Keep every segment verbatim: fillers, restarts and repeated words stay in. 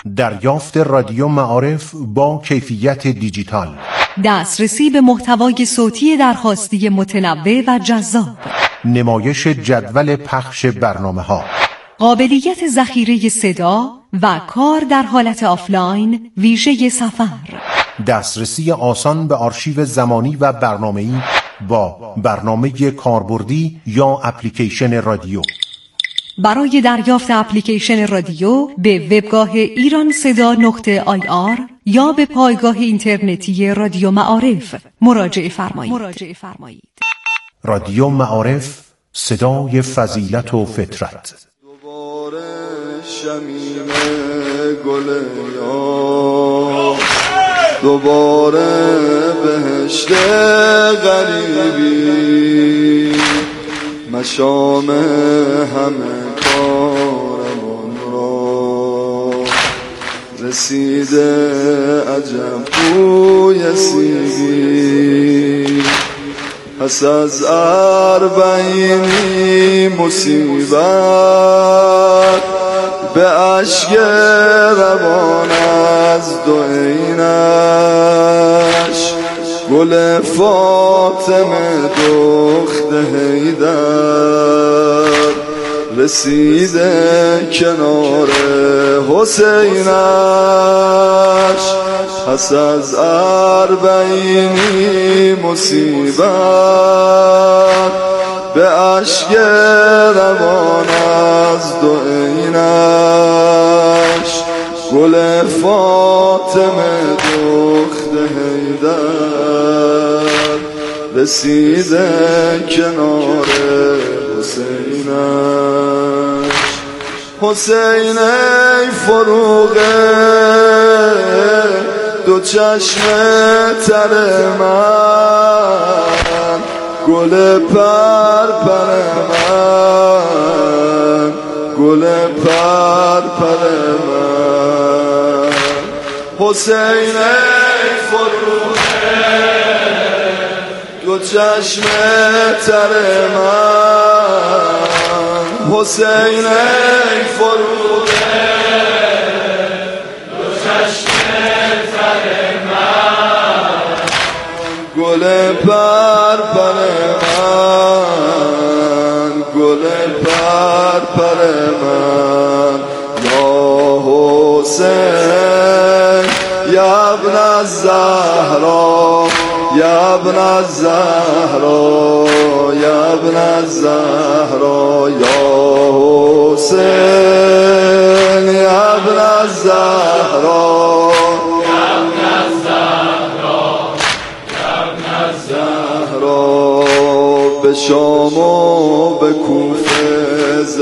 دریافت رادیو معارف با کیفیت دیجیتال، دسترسی به محتوای صوتی درخواستی متنوع و جذاب، نمایش جدول پخش برنامه‌ها، قابلیت ذخیره صدا و کار در حالت آفلاین ویژه سفر، دسترسی آسان به آرشیو زمانی و برنامه‌ای با برنامه کاربردی یا اپلیکیشن رادیو. برای دریافت اپلیکیشن رادیو به وبگاه ایران صدا نقطه آی آر یا به پایگاه اینترنتی رادیو معارف مراجعه فرمایید. مراجعه فرمایید. رادیو معارف، صدای فضیلت و فطرت. دوباره شمیم گل یا دوباره بهشت غریبی، مشام همه کارمان را رسیده عجب بوی سیبی. پس از اربعینی مصیبت به اشک روان از دو عینش، گل فاطمه دخت حیدر رسیده کنار حسینش. پس از اربعینی مصیبت به اشک روان از دو عینش، گل فاطمه دخت حیدر رسیده کنار حسینش. حسین ای فروغه دو چشم تر من، گل پر پر من، گل پر پر من. حسین ای فروغه دو چشم تر من، حسین ای فروغه دو چشم تر من، گل پر پر من، گل پر پر من. یا حسین یا ابن الزهرا، یا ابن الزهرا، یا ابن الزهرا. یا حسین یا ابن الزهرا، یا ابن الزهرا، یا ابن الزهرا. به شام و به کوفه ز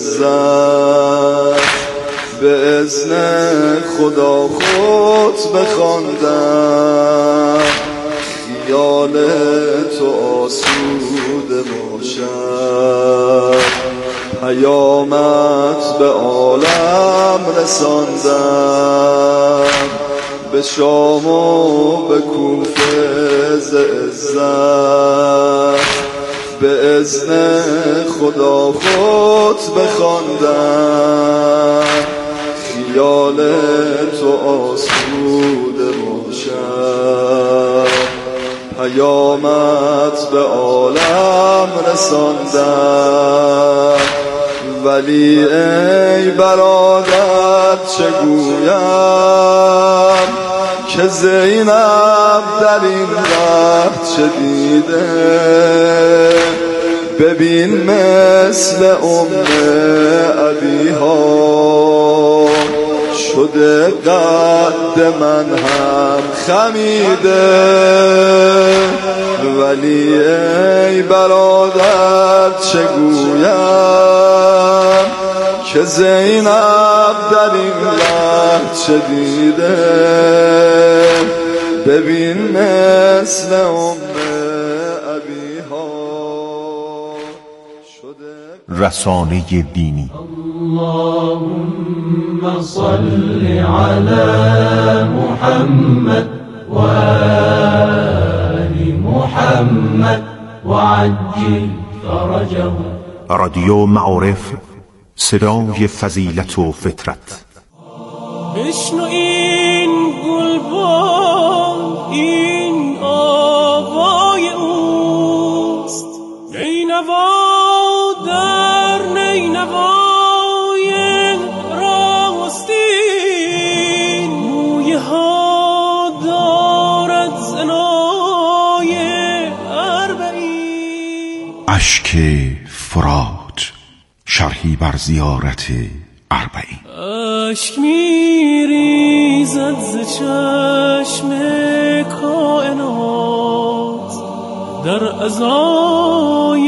عزت به اذن خدا خود بخواندم، خیال تو آسوده باشد، پیامت به عالم رساندم. به شام و به کوفه ز عزت به اذن خدا خود بخواندم، خیال تو آسوده باشد، پیامت به عالم رساندم. ولی ای برادر چه گویم که زینب در این ره چه دیده، ببین مثل ام ابیها شده قد من هم خمیده. ولی ای برادر چه گویم که زینب در این ره چه دیده، ببین مثل ام ابیها شده. رسانه دینی. اللهم صل على محمد و آل محمد وعجل فرجه. رادیو معارف، صدای فضیلت و فطرت. بشنو این گلبان این آوای اوست، نینوا در نینوای راستین، مویه ها دارد زنای اربعین. اشک فرات، شرحی بر زیارت اربعین. اشک میریزد ز چشم کائنات، در ازای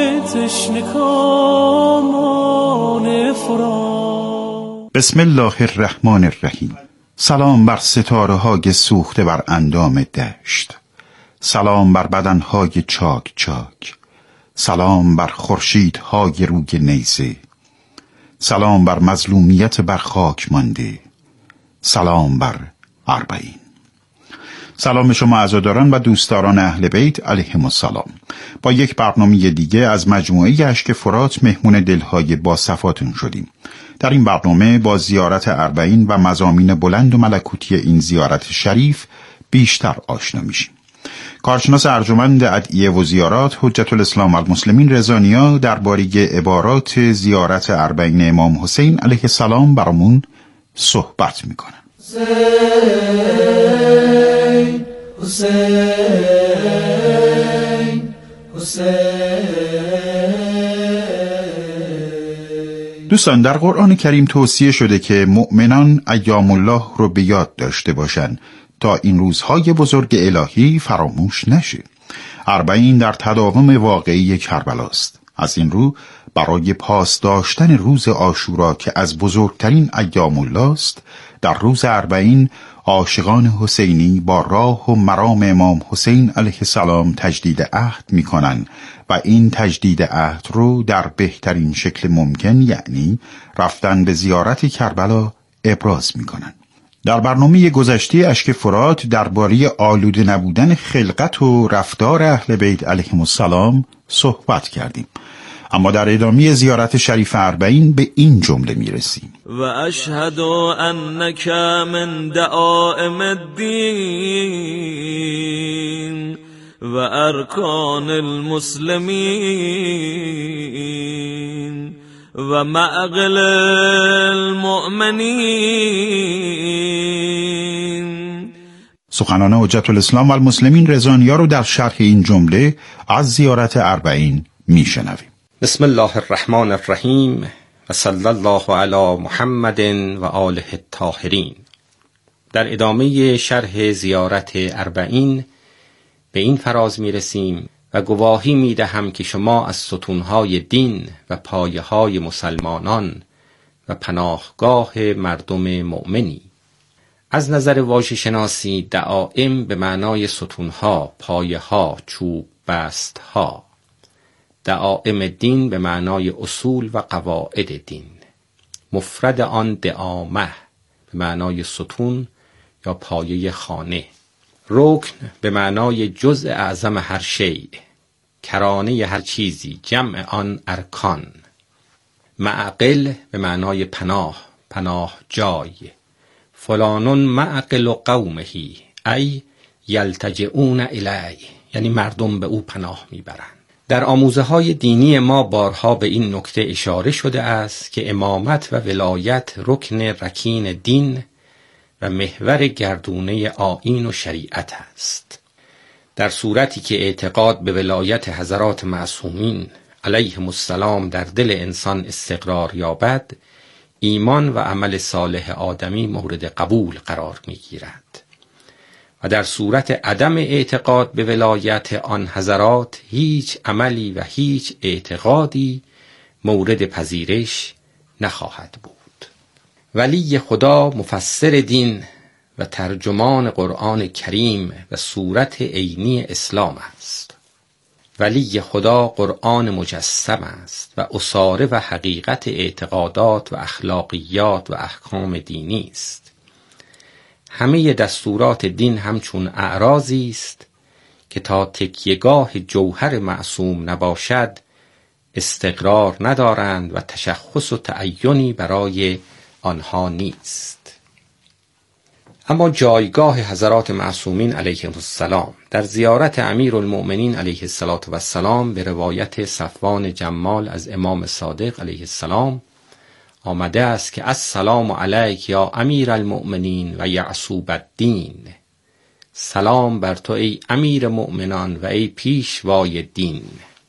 تشنکامان فرات. بسم الله الرحمن الرحیم. سلام بر ستاره های سوخته بر اندام دشت، سلام بر بدن های چاک چاک، سلام بر خورشیدهای روی نیزه، سلام بر مظلومیت بر خاک مانده، سلام بر اربعین. سلام شما عزاداران و دوستداران اهل بیت علیهم السلام. با یک برنامه دیگه از مجموعه اشک فرات مهمون دلهای با صفاتون شدیم. در این برنامه با زیارت اربعین و مضامین بلند و ملکوتی این زیارت شریف بیشتر آشنا میشیم. کارشناس ارجمند ادعیه و زیارات حجت الاسلام والمسلمین رضا نیا درباره عبارات زیارت اربعین امام حسین علیه السلام برامون صحبت میکنن. حسین حسین حسین. دوستان، در قرآن کریم توصیه شده که مؤمنان ایام الله رو به یاد داشته باشن تا این روزهای بزرگ الهی فراموش نشه. اربعین در تداوم واقعی کربلاست. از این رو برای پاس داشتن روز عاشورا که از بزرگترین ایام الله است، در روز اربعین عاشقان حسینی با راه و مرام امام حسین علیه السلام تجدید عهد میکنن و این تجدید عهد رو در بهترین شکل ممکن، یعنی رفتن به زیارت کربلا، ابراز میکنن. در برنامه گذشته اشک فرات درباره آلوده نبودن خلقت و رفتار اهل بیت علیهم السلام صحبت کردیم، اما در ادامه زیارت شریف اربعین به این جمله میرسیم: و اشهد انک من دعائم الدین و ارکان المسلمین و معقل المؤمنین. سخنان حجت الاسلام والمسلمین رضا نیا رو در شرح این جمله از زیارت اربعین میشنویم. بسم الله الرحمن الرحیم و صلی الله علی محمد و آله الطاهرین. در ادامه شرح زیارت اربعین به این فراز میرسیم و گواهی میدهم که شما از ستونهای دین و پایه‌های مسلمانان و پناهگاه مردم مؤمنی. از نظر واژه شناسی دعائم به معنای ستونها، پایه‌ها، چوب بستها. دعائم دین به معنای اصول و قواعد دین. مفرد آن دعامه به معنای ستون یا پایه خانه. رکن به معنای جزء اعظم هر شیء، کرانه هر چیزی، جمع آن ارکان. معقل به معنای پناه، پناه جای. فلانون معقل قومهی ای یلتجئون الی، یعنی مردم به او پناه میبرند. در آموزه های دینی ما بارها به این نکته اشاره شده است که امامت و ولایت رکن رکین دین و محور گردونه آیین و شریعت است. در صورتی که اعتقاد به ولایت حضرات معصومین علیهم السلام در دل انسان استقرار یابد، ایمان و عمل صالح آدمی مورد قبول قرار می‌گیرد و در صورت عدم اعتقاد به ولایت آن حضرات هیچ عملی و هیچ اعتقادی مورد پذیرش نخواهد بود. ولی خدا مفسر دین و ترجمان قرآن کریم و صورت عینی اسلام است. ولی خدا قرآن مجسم است و اصاره و حقیقت اعتقادات و اخلاقیات و احکام دینی است. همه دستورات دین همچون اعراضی است که تا تکیهگاه جوهر معصوم نباشد استقرار ندارند و تشخص و تعینی برای آنها نیست. اما جایگاه حضرات معصومین علیهم السلام در زیارت امیرالمؤمنین علیه السلام به روایت صفوان جمال از امام صادق علیه السلام آمده است که السلام علیک یا امیرالمؤمنین و یعصوب الدین، سلام بر تو ای امیر مؤمنان و ای پیشوای دین.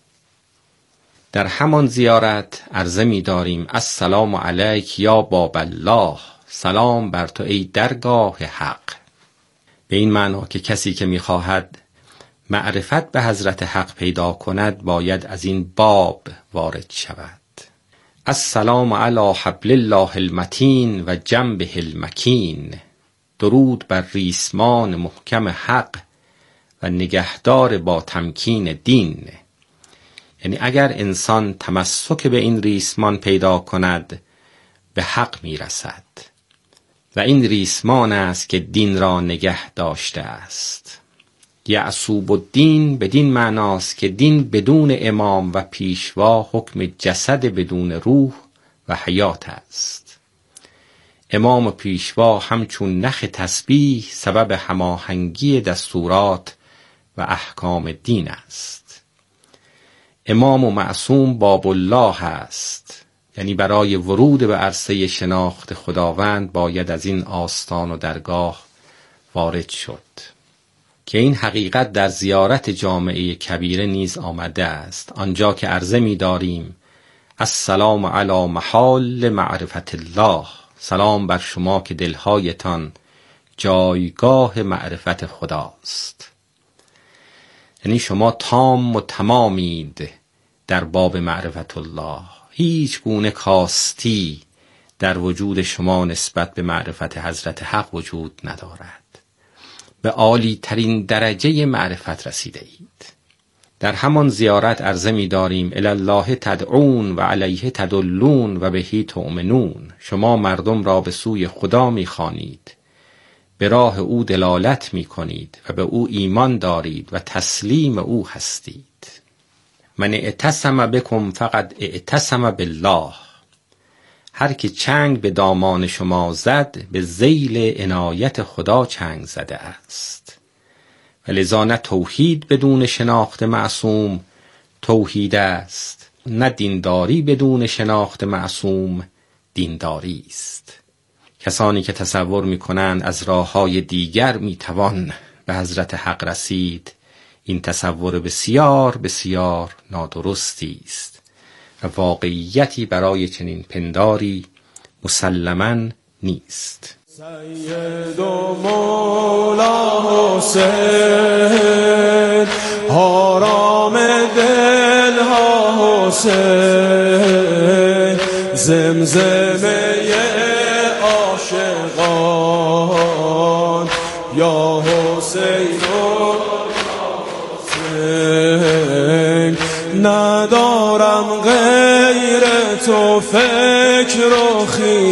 در همان زیارت عرضه می داریم السلام علیک یا باب الله، سلام بر تو ای درگاه حق، به این معنا که کسی که می خواهد معرفت به حضرت حق پیدا کند باید از این باب وارد شود. السلام علی حبل الله المتین و جنبه المکین، درود بر ریسمان محکم حق و نگهدار با تمکین دین. یعنی اگر انسان تمسک به این ریسمان پیدا کند به حق می رسد و این ریسمان است که دین را نگه داشته است. یعصوب الدین بدین معناست که دین بدون امام و پیشوا حکم جسد بدون روح و حیات است. امام و پیشوا همچون نخ تسبیح سبب هماهنگی دستورات و احکام دین است. امام و معصوم باب الله است، یعنی برای ورود به عرصه شناخت خداوند باید از این آستان و درگاه وارد شد که این حقیقت در زیارت جامعه کبیره نیز آمده است، آنجا که عرضه می داریم السلام علی محال معرفت الله، سلام بر شما که دلهایتان جایگاه معرفت خداست. یعنی شما تام و تمامید در باب معرفت الله، هیچ گونه کاستی در وجود شما نسبت به معرفت حضرت حق وجود ندارد، به عالی ترین درجه معرفت رسیده اید. در همان زیارت عرضه می داریم الالله تدعون و علیه تدلون و بهی تؤمنون، شما مردم را به سوی خدا می خوانید، به راه او دلالت می کنید و به او ایمان دارید و تسلیم او هستید. من اعتصم بکم فقط اعتصم بالله، هر که چنگ به دامان شما زد به ذیل عنایت خدا چنگ زده است. و لذا نه توحید بدون شناخت معصوم توحید است، نه دینداری بدون شناخت معصوم دینداری است. کسانی که تصور می کنند از راه‌های دیگر می توان به حضرت حق رسید، این تصور بسیار بسیار نادرستی است و واقعیتی برای چنین پنداری مسلماً نیست. سید و مولا حسین، آرام دل ها حسین، زمزمه عاشقان یا حسین و حسین، ندارم غیر تو فکر و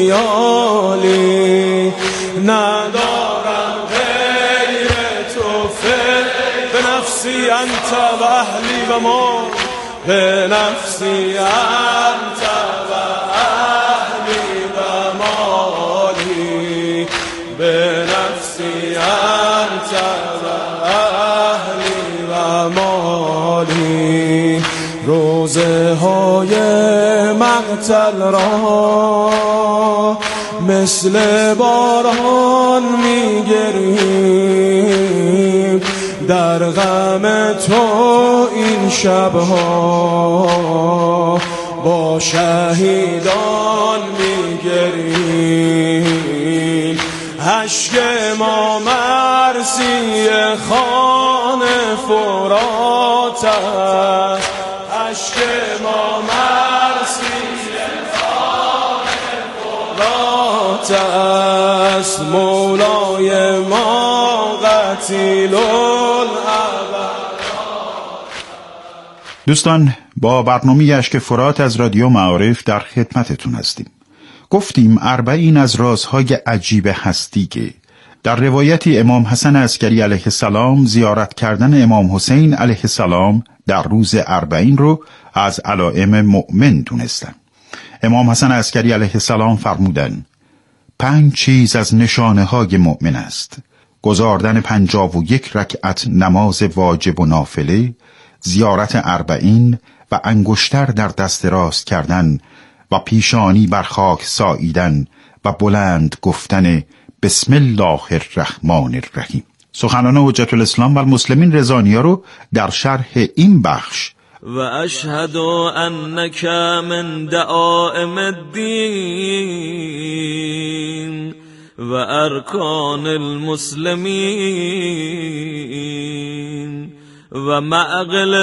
خیالی، ندارم غیر تو فکر، به نفسی انت و اهلی و ما، به نفسی انت و اهلی و مالی، به نفسی انت و اهلی و مالی. روزه های مقتل را مثل باران میگریم، در غم تو این شبها با شهیدان میگریم. اشک ما مرسی خان فرات است، اشک ما مرسی خان فرات است، مولای ما قتیل الابد. دوستان، با برنامه اشک فرات از رادیو معارف در خدمتتون هستیم. گفتیم اربعین از رازهای عجیب هستی که در روایتی امام حسن عسکری علیه السلام زیارت کردن امام حسین علیه السلام در روز اربعین رو از علائم مؤمن دونستن. امام حسن عسکری علیه السلام فرمودن پنج چیز از نشانه های مؤمن است: گزاردن پنجاه و یک رکعت نماز واجب و نافله، زیارت اربعین و انگشتر در دست راست کردن و پیشانی بر خاک ساییدن و بلند گفتن بسم الله الرحمن الرحیم. سخنان حجت الاسلام و المسلمین رضانی‌ها رو در شرح این بخش و اشهد انک من دعائم الدین و ارکان المسلمین و معقل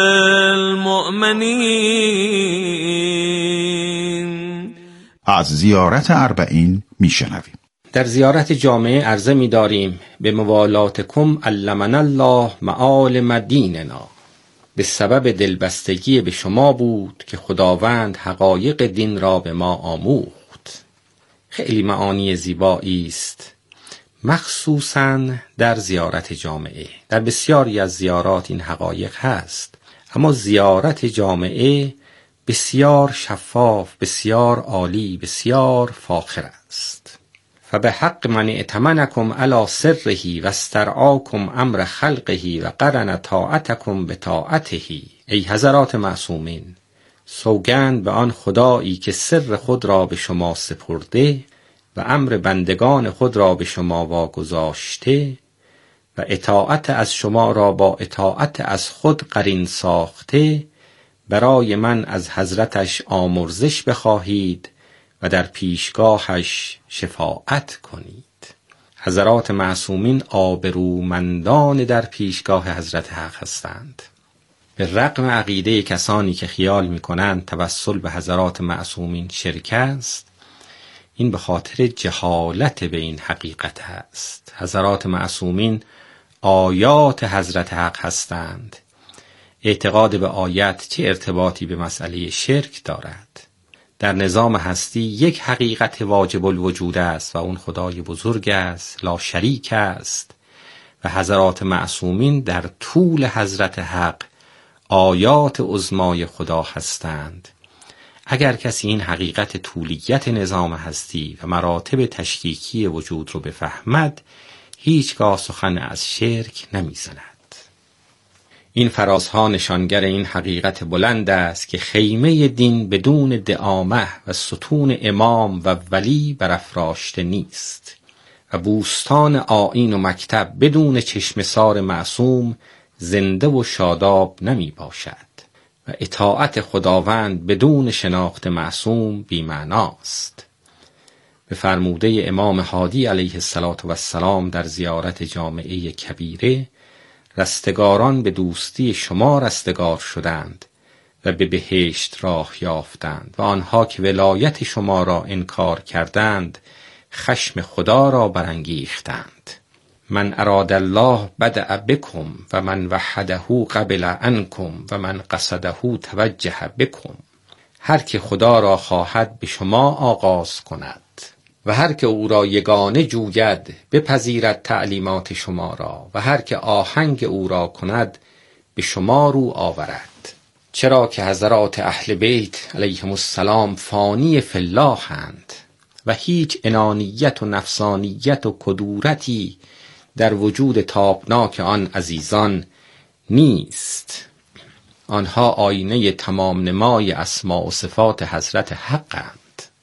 المؤمنین. از زیارت اربعین میشنویم. در زیارت جامعه عرضه می داریم به موالاتکم علمنا الله معالم دیننا. به سبب دلبستگی به شما بود که خداوند حقایق دین را به ما آموخت. خیلی معانی زیبایی است، مخصوصاً در زیارت جامعه. در بسیاری از زیارات این حقایق هست، اما زیارت جامعه بسیار شفاف، بسیار عالی، بسیار فاخر است. فبحق من ائتمنکم علی سره و استرعاکم امر خلقه و قرن طاعتکم بطاعته. ای حضرات معصومین، سوگند به آن خدایی که سر خود را به شما سپرده و امر بندگان خود را به شما واگذاشته و اطاعت از شما را با اطاعت از خود قرین ساخته، برای من از حضرتش آمرزش بخواهید و در پیشگاهش شفاعت کنید. حضرات معصومین آبرومندان در پیشگاه حضرت حق هستند. به رغم عقیده کسانی که خیال می‌کنند توسل به حضرات معصومین شرک است، این به خاطر جهالت به این حقیقت است. حضرات معصومین آیات حضرت حق هستند. اعتقاد به آیت چه ارتباطی به مسئله شرک دارد؟ در نظام هستی یک حقیقت واجب الوجود است و اون خدای بزرگ است، لا شریک است، و حضرات معصومین در طول حضرت حق آیات عظمای خدا هستند. اگر کسی این حقیقت طولیت نظام هستی و مراتب تشکیکی وجود رو بفهمد، هیچگاه سخن از شرک نمیزند. این فرازها نشانگر این حقیقت بلند است که خیمه دین بدون دعامه و ستون امام و ولی برافراشته نیست و بوستان آیین و مکتب بدون چشمسار معصوم زنده و شاداب نمی باشد و اطاعت خداوند بدون شناخت معصوم بی‌معناست. به فرموده امام هادی علیه السلام در زیارت جامعه کبیره، رستگاران به دوستی شما رستگار شدند و به بهشت راه یافتند و آنها که ولایت شما را انکار کردند خشم خدا را برانگیختند. من اراد الله بدأ بکم و من وحده قبل عنکم و من قصده توجه بکم. هر که خدا را خواهد به شما آغاز کند و هر که او را یگانه جوید بپذیرد تعلیمات شما را و هر که آهنگ او را کند به شما رو آورد. چرا که حضرات اهل بیت علیهم السلام فانی فی الله اند و هیچ انانیت و نفسانیت و کدورتی در وجود تابناک آن عزیزان نیست. آنها آینه تمام نمای اسماء و صفات حضرت حقند،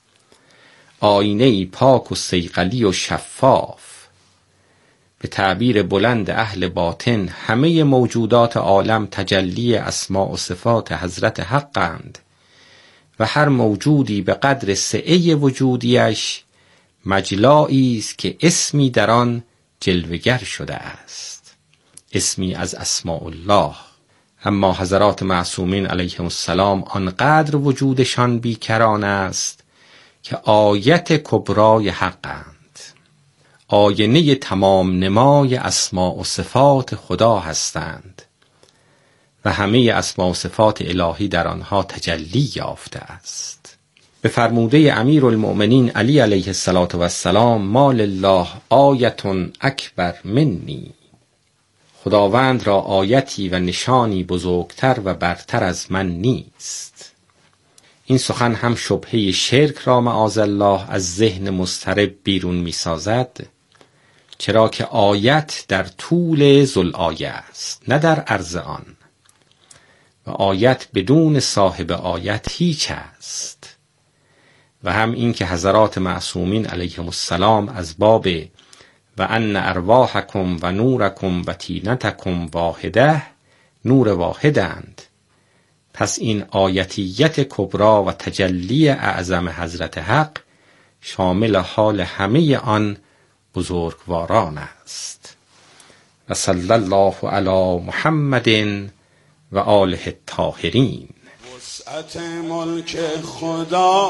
آینه پاک و صیقلی و شفاف. به تعبیر بلند اهل باطن، همه موجودات عالم تجلی اسماء و صفات حضرت حقند و هر موجودی به قدر سعه وجودیش مجلایی است که اسمی در آن جلوگر شده است، اسمی از اسماء الله. اما حضرات معصومین علیهم السلام آنقدر وجودشان بیکران است که آیت کبرای حقند، آینه تمام نمای اسماء و صفات خدا هستند و همه اسماء و صفات الهی در آنها تجلی یافته است. به فرموده امیر المؤمنین علی علیه السلام، ما لله آیت اکبر منی. خداوند را آیتی و نشانی بزرگتر و برتر از من نیست. این سخن هم شبهه شرک را معاذالله از ذهن مضطرب بیرون می سازد، چرا که آیت در طول ذوالآیه است نه در عرض آن، و آیت بدون صاحب آیت هیچ است. و هم این که حضرات معصومین علیهم السلام از باب و ان ارواحکم و نورکم و طینتکم واحده، نور واحدند، پس این آیتیت کبرا و تجلی اعظم حضرت حق شامل حال همه آن بزرگواران است. و صلی الله علی محمد و آله الطاهرین. وسعت ملک خدا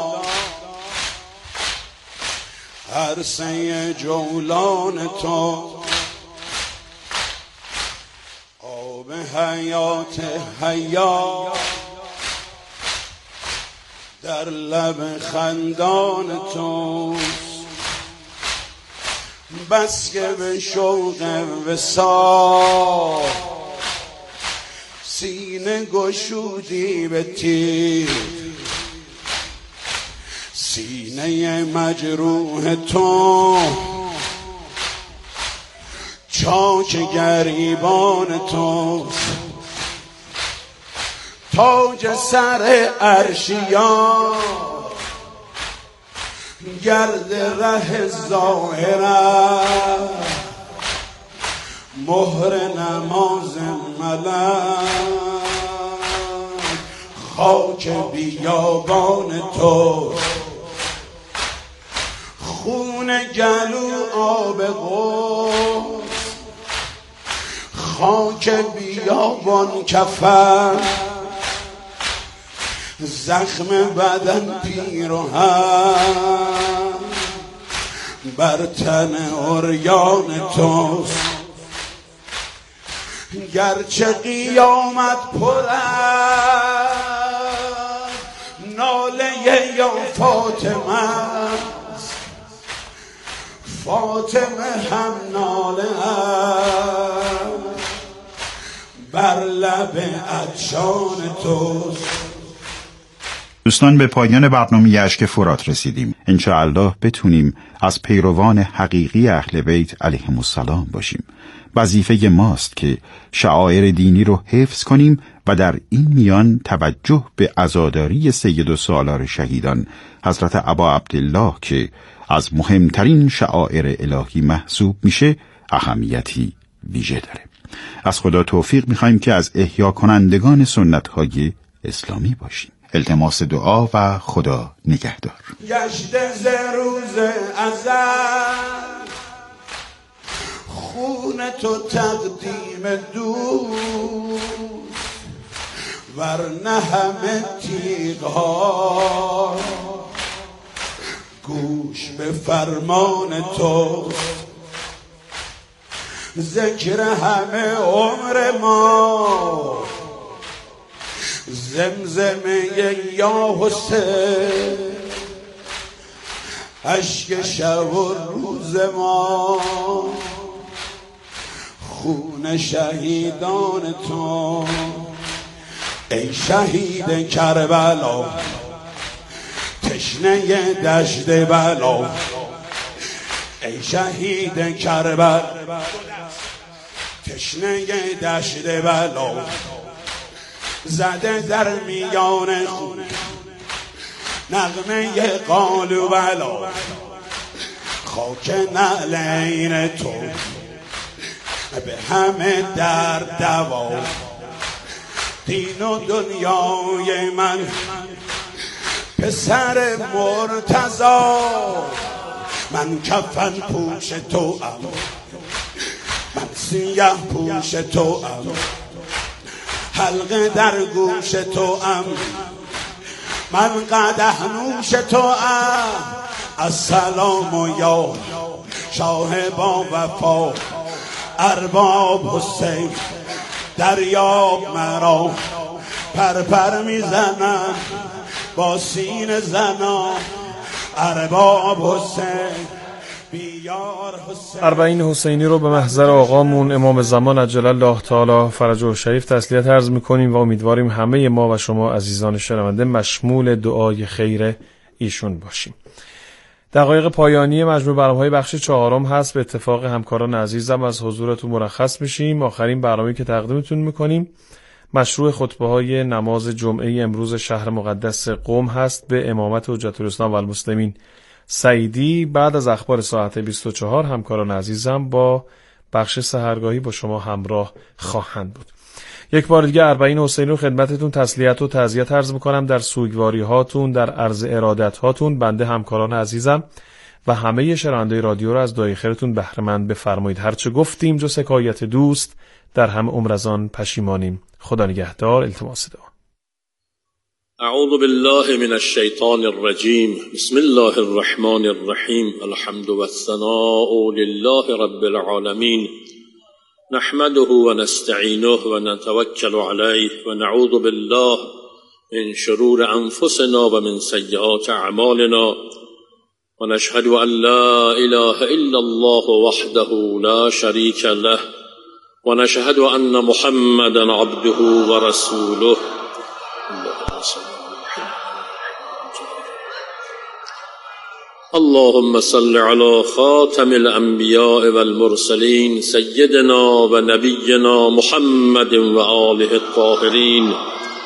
عرصه جولان تو، آب حیات حیا در لب خندان تو، بس که به شوق وصال سینه گشودی به تیر، سینه مجروح تو چاک گریبان تو، تاج سر عرشیان گرد ره ظاهرت، مهر نماز ملک خاک بیابان تو، خون گلو آب قدس خاک بیابان کفن، زخم بدن پیرهن بر تن عریان توست، گرچه قیامت پر است ناله یا فاطمه است، فاطمه هم ناله است بر لب عطشان توست. دوستان، به پایان برنامه اشک فرات رسیدیم. انشاءالله بتونیم از پیروان حقیقی اهل بیت علیهم السلام باشیم. وظیفه ماست که شعائر دینی رو حفظ کنیم و در این میان توجه به عزاداری سید و سالار شهیدان حضرت ابا عبدالله که از مهمترین شعائر الهی محسوب میشه اهمیتی ویژه داره. از خدا توفیق میخوایم که از احیا کنندگان سنت‌های اسلامی باشیم. التماس دعا و خدا نگهدار. گشته ز روز ازل خون تو تقدیم دوست، ورنه همه تیغ‌ها گوش به فرمان تو، ذکر همه عمر ما زمزمه یا حسین، اشک شب و روز ما خون شهیدان تو. ای شهید کربلا تشنه دشت بلا، ای شهید کربلا تشنه دشت بلا، زده در میان خون نغمه قالو بلا، خاک نعلین تو به همه در دوا، دین و دنیای من پسر مرتضی، من کفن پوش تو ام، من سیه پوش تو ام، حلقه در گوش تو ام، من قدح نوش تو ام. السلام یا شاه با وفا، ارباب حسین دریاب مرا، پرپر میزنم با سین زنا، ارباب حسین اربعین حسینی رو به محضر آقامون امام زمان عجل الله تعالی فرجه شریف تسلیت عرض میکنیم و امیدواریم همه ما و شما عزیزان شنونده مشمول دعای خیر ایشون باشیم. دقایق پایانی مجموع برنامه‌های بخش چهارم هست. به اتفاق همکاران عزیزم از حضورتون مرخص میشیم. آخرین برنامه‌ای که تقدیمتون میکنیم مشروع خطبه‌های نماز جمعه امروز شهر مقدس قم هست به امامت حجت الاسلام و المسلمین سعیدی. بعد از اخبار ساعت بیست و چهار همکاران عزیزم با بخش سحرگاهی با شما همراه خواهند بود. یک بار دیگه اربعین حسینی رو خدمتتون تسلیت و تعزیت عرض میکنم در سوگواری هاتون، در عرض ارادت هاتون. بنده همکاران عزیزم و همه شنوندگان رادیو رو از دعای خیرتون بهره مند بفرمایید. هرچه گفتیم جز حکایت دوست در همه عمر از آن پشیمانیم. خدا نگهدار. التماس دعا. اعوذ بالله من الشیطان الرجیم. بسم الله الرحمن الرحیم. الحمد والثناء لله رب العالمین. نحمده ونستعینه ونتوکل علیه ونعوذ بالله من شرور انفسنا ومن سیئات اعمالنا ونشهد ان لا اله الا الله وحده لا شریک له ونشهد ان محمدا عبده ورسوله. اللهم صل على خاتم الانبیاء والمرسلین سیدنا و نبینا محمد و آله الطاهرین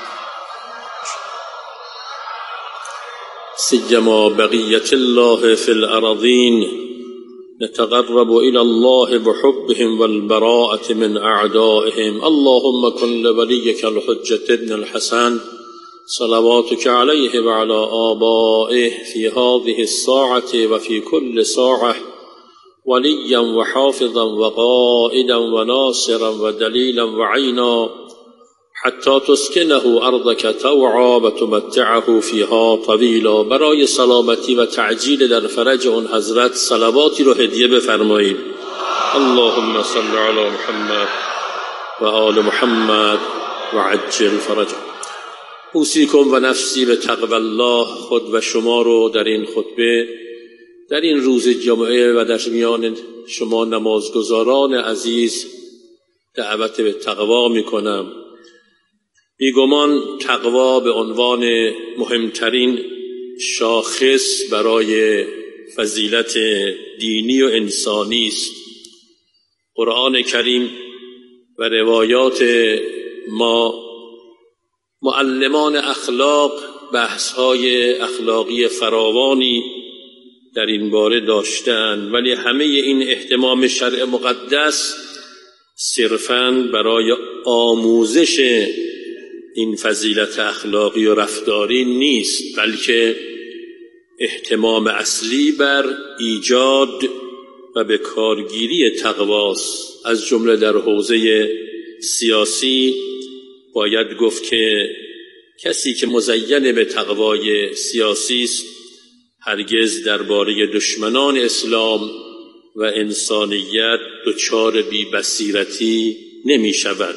سیما بقیة الله في الأرضین. نتقرب إلى الله بحبهم والبراءة من أعدائهم. اللهم كن لوليك الحجة ابن الحسن صلواتك عليه وعلى آبائه في هذه الساعة وفي كل ساعة وليا وحافظا وقائدا وناصرا ودليلا وعينا حتى تسكنه أرضك توعا وتمتعه فيها طويلا. برای سلامتی و تعجیل در فرج اون حضرت صلواتی رو هدیه بفرمایید. اللهم صل على محمد و آل محمد و عجل فرجه. اوصیکم و نفسی به تقوی الله. خود و شما رو در این خطبه در این روز جمعه و در میان شما نمازگزاران عزیز دعوت به تقوا میکنم. بیگمان تقوا به عنوان مهمترین شاخص برای فضیلت دینی و انسانی است. قرآن کریم و روایات ما معلمان اخلاق بحث‌های اخلاقی فراوانی در این باره داشتند، ولی همه این اهتمام شرع مقدس صرفاً برای آموزش این فضیلت اخلاقی و رفتاری نیست، بلکه اهتمام اصلی بر ایجاد و به کارگیری تقواست. از جمله در حوزه سیاسی باید گفت که کسی که مزین به تقوای سیاسی است هرگز درباره دشمنان اسلام و انسانیت دچار بی‌بصیرتی نمی شود.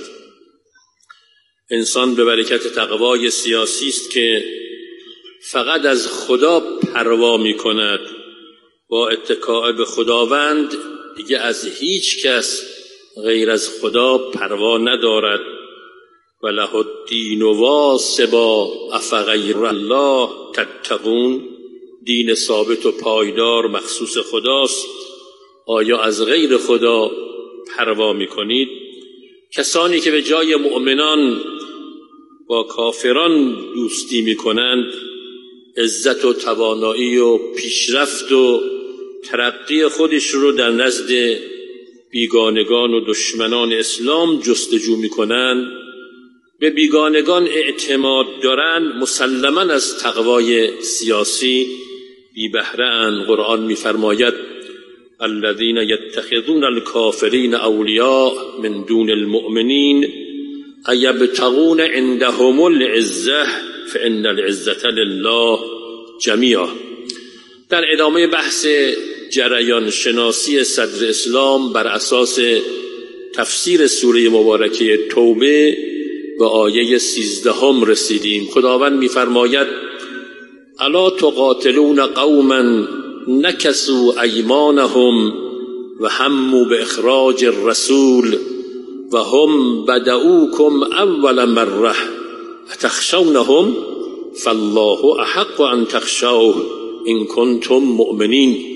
انسان به برکت تقوای سیاسی است که فقط از خدا پروا می کند. با اتکاء به خداوند دیگه از هیچ کس غیر از خدا پروا ندارد. وله الدین واصبا افغیر الله تتقون. دین ثابت و پایدار مخصوص خداست، آیا از غیر خدا پروا می‌کنید؟ کسانی که به جای مؤمنان با کافران دوستی می‌کنند عزت و توانایی و پیشرفت و ترقی خودش رو در نزد بیگانگان و دشمنان اسلام جستجو می‌کنند، به بیگانگان اعتماد دارند، مسلماً از تقوای سیاسی بی بهره اند. قرآن می‌فرماید الذين يتخذون الكافرين اولیاء من دون المؤمنین ایبتغون عندهم العزة فإن العزة لله جمیعا. در ادامه بحث جریان شناسی صدر اسلام بر اساس تفسیر سوره مبارکه توبه به آیه سیزدهم رسیدیم. خداوند می‌فرماید الا تقاتلون قوما نکسوا ایمانهم و هموا به اخراج الرسول و هم بدؤوکم اول مره اتخشونهم فالله احق ان تخشوه ان کنتم مؤمنین.